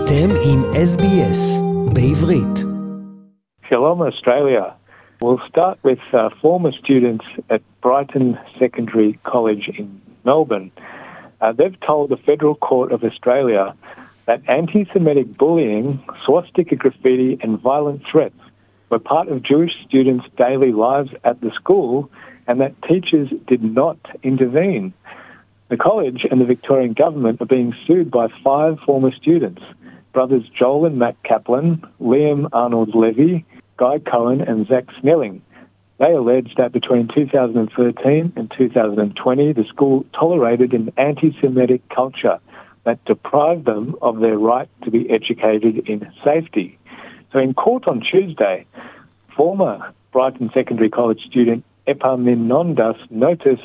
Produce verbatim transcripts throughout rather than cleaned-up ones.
אתם עם S B S בעברית. Shalom Australia. We'll start with uh, former students at Brighton Secondary College in Melbourne. Uh, they've told the Federal Court of Australia that anti-Semitic bullying, swastika graffiti and violent threats were part of Jewish students' daily lives at the school and that teachers did not intervene. The college and the Victorian government are being sued by five former students, brothers Joel and Matt Kaplan, Liam Arnold Levy, Guy Cohen and Zach Snelling. They allege that between two thousand thirteen and two thousand twenty, the school tolerated an anti-Semitic culture that deprived them of their right to be educated in safety. So in court on Tuesday, former Brighton Secondary College student Epaminondas Notis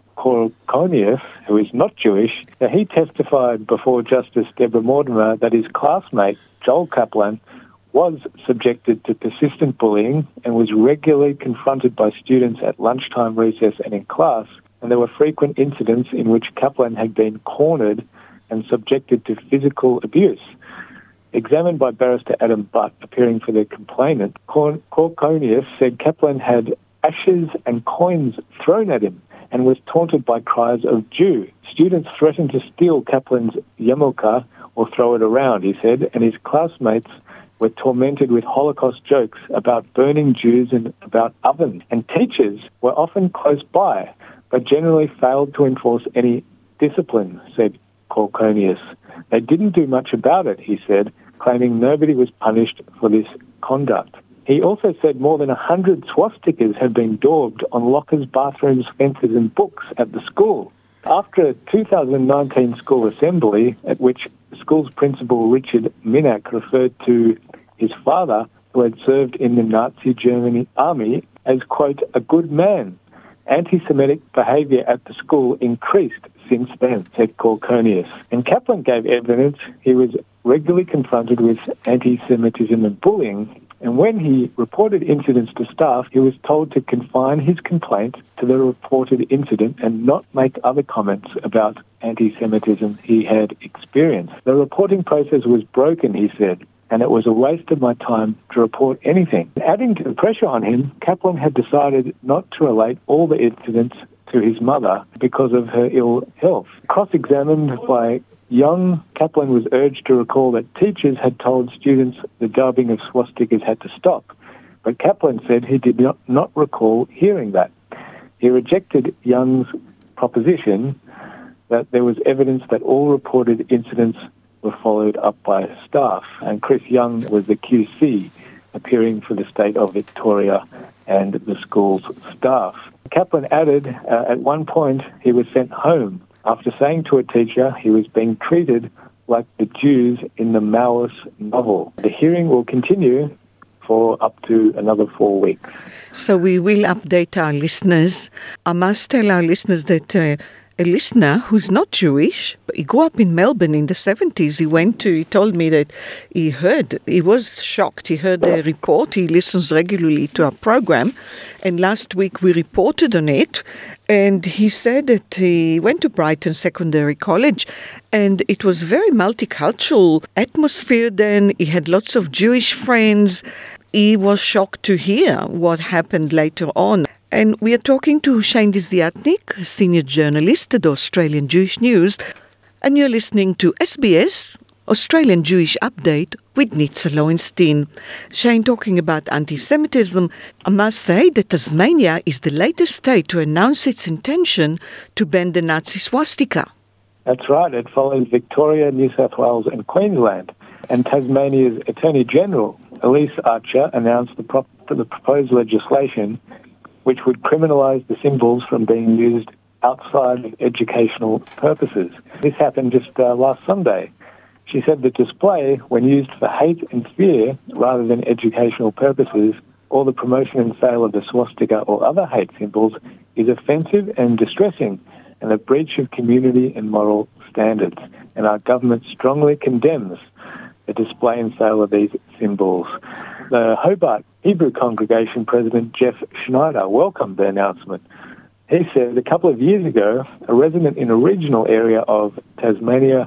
Korkonius, who is not Jewish, that he testified before Justice Deborah Mortimer that his classmate, Joel Kaplan, was subjected to persistent bullying and was regularly confronted by students at lunchtime recess and in class, and there were frequent incidents in which Kaplan had been cornered and subjected to physical abuse. Examined by barrister Adam Butt, appearing for the complainant, Korkonius said Kaplan had ashes and coins thrown at him and was taunted by cries of Jew. Students threatened to steal Kaplan's yarmulke or throw it around, he said, and his classmates were tormented with Holocaust jokes about burning Jews and about ovens. And teachers were often close by, but generally failed to enforce any discipline, said Korkonius. They didn't do much about it, he said, claiming nobody was punished for this conduct. He also said more than one hundred swastikas had been daubed on lockers, bathrooms, fences and books at the school. After a two thousand nineteen school assembly, at which the school's principal Richard Minak referred to his father, who had served in the Nazi Germany army, as, quote, a good man, anti-Semitic behaviour at the school increased since then, said Korkonius. And Kaplan gave evidence he was regularly confronted with anti-Semitism and bullying, and when he reported incidents to staff, he was told to confine his complaint to the reported incident and not make other comments about anti-Semitism he had experienced. The reporting process was broken, he said, and it was a waste of my time to report anything. Adding to the pressure on him, Kaplan had decided not to relate all the incidents to his mother because of her ill health. Cross-examined by Young, Kaplan was urged to recall that teachers had told students the daubing of swastikas had to stop, but Kaplan said he did not, not recall hearing that. He rejected Young's proposition that there was evidence that all reported incidents were followed up by staff, and Chris Young was the Q C appearing for the state of Victoria and the school's staff. Kaplan added uh, at one point he was sent home after saying to a teacher he was being treated like the Jews in the Maoist novel. The hearing will continue for up to another four weeks. So we will update our listeners. I must tell our listeners that uh, a listener who's not Jewish, but he grew up in Melbourne in the seventies. He went to, he told me that he heard, he was shocked. He heard a report. He listens regularly to our program. And last week we reported on it. And he said that he went to Brighton Secondary College and it was very multicultural atmosphere then. He had lots of Jewish friends. He was shocked to hear what happened later on. And we are talking to Shane Desiatnik, senior journalist at Australian Jewish News, and you're listening to S B S, Australian Jewish Update with Nitza Lowenstein. Shane, talking about anti-Semitism, I must say that Tasmania is the latest state to announce its intention to ban the Nazi swastika. That's right. It follows Victoria, New South Wales and Queensland. And Tasmania's Attorney-General, Elise Archer, announced the, prop- the proposed legislation which would criminalise the symbols from being used outside of educational purposes. This happened just uh, last Sunday. She said the display, when used for hate and fear rather than educational purposes, or the promotion and sale of the swastika or other hate symbols, is offensive and distressing and a breach of community and moral standards. And our government strongly condemns the display and sale of these symbols. The Hobart Hebrew Congregation President Jeff Schneider welcomed the announcement. He said a couple of years ago, a resident in a regional area of Tasmania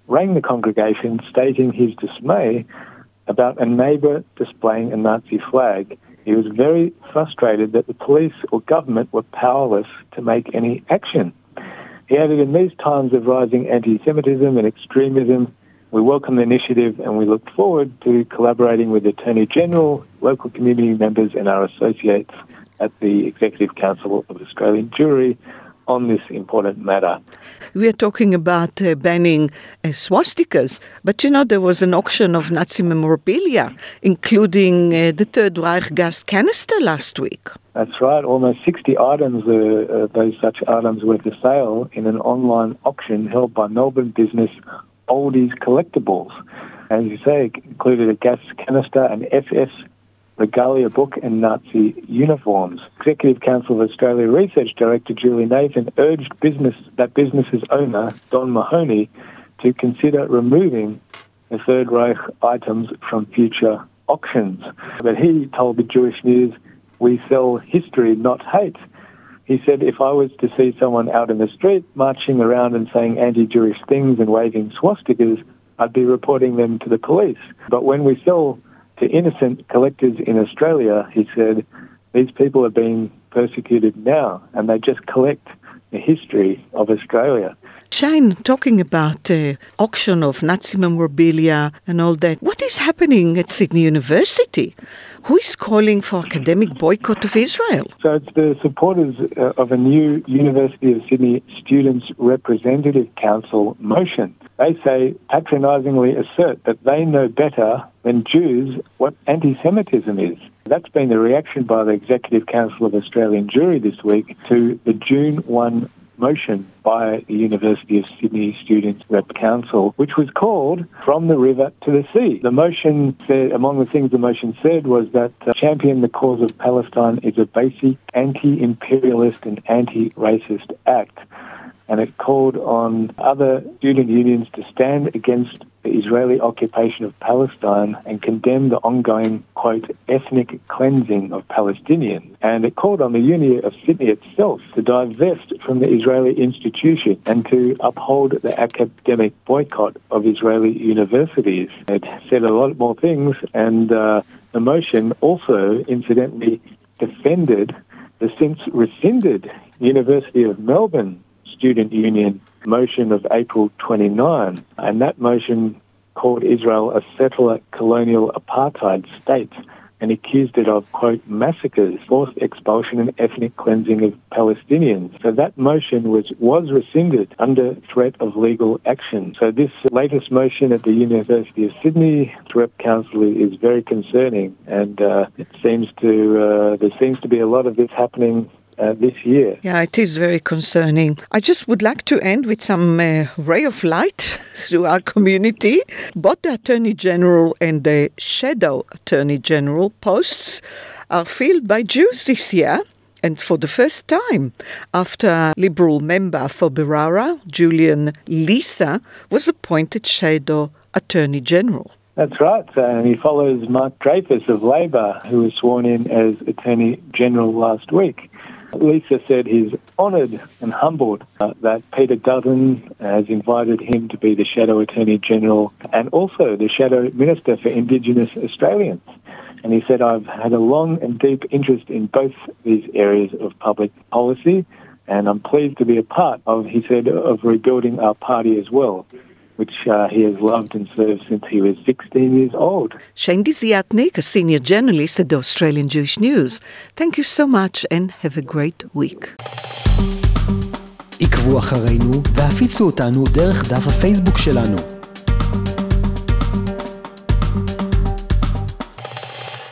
rang the congregation stating his dismay about a neighbour displaying a Nazi flag. He was very frustrated that the police or government were powerless to make any action. He added, in these times of rising anti-Semitism and extremism, we welcome the initiative and we look forward to collaborating with the Attorney General, local community members and our associates at the Executive Council of Australian Jewry on this important matter. We are talking about uh, banning uh, swastikas, but you know there was an auction of Nazi memorabilia, including uh, the Third Reich gas canister last week. That's right. Almost sixty items, uh, uh, those such items were for sale in an online auction held by Melbourne business Oldies Collectibles. As you say, it included a gas canister, an F S regalia book and Nazi uniforms. Executive Council of Australia Research Director Julie Nathan urged business that business's owner, Don Mahoney, to consider removing the Third Reich items from future auctions. But he told the Jewish News, "We sell history, not hate." He said, if I was to see someone out in the street marching around and saying anti-Jewish things and waving swastikas, I'd be reporting them to the police. But when we sell to innocent collectors in Australia, he said, these people are being persecuted now and they just collect the history of Australia. Shane, talking about uh, auction of Nazi memorabilia and all that, what is happening at Sydney University? Who is calling for academic boycott of Israel? So it's the supporters uh, of a new University of Sydney Students' Representative Council motion. They say, patronisingly assert that they know better than Jews what anti-Semitism is. That's been the reaction by the Executive Council of Australian Jewry this week to the June first motion by the University of Sydney Students' Rep Council, which was called From the River to the Sea. The motion said, among the things the motion said was that uh, champion the cause of Palestine is a basic anti-imperialist and anti-racist act. And it called on other student unions to stand against the Israeli occupation of Palestine and condemn the ongoing, quote, ethnic cleansing of Palestinians. And it called on the Uni of Sydney itself to divest from the Israeli institution and to uphold the academic boycott of Israeli universities. It said a lot more things, and uh, the motion also, incidentally, defended the since rescinded University of Melbourne Student Union motion of April twenty-ninth, and that motion called Israel a settler colonial apartheid state and accused it of, quote, massacres, forced expulsion and ethnic cleansing of Palestinians. So that motion was, was rescinded under threat of legal action. So this latest motion at the University of Sydney Rep Council is very concerning, and uh, it seems to uh, there seems to be a lot of this happening Uh, this year. Yeah, it is very concerning. I just would like to end with some uh, ray of light through our community. Both the Attorney General and the Shadow Attorney General posts are filled by Jews this year, and for the first time, after Liberal member for Berara, Julian Leeser, was appointed Shadow Attorney General. That's right, and he follows Mark Dreyfus of Labor, who was sworn in as Attorney General last week. Lisa said he's honoured and humbled uh, that Peter Dutton has invited him to be the Shadow Attorney General and also the Shadow Minister for Indigenous Australians. And he said, I've had a long and deep interest in both these areas of public policy, and I'm pleased to be a part of, he said, of rebuilding our party as well, which uh, he has loved and served since he was sixteen years old. Shane Disiatnik, a senior journalist at the Australian Jewish News. Thank you so much and have a great week. עקבו אחרינו והפיצו אותנו דרך דף הפייסבוק שלנו.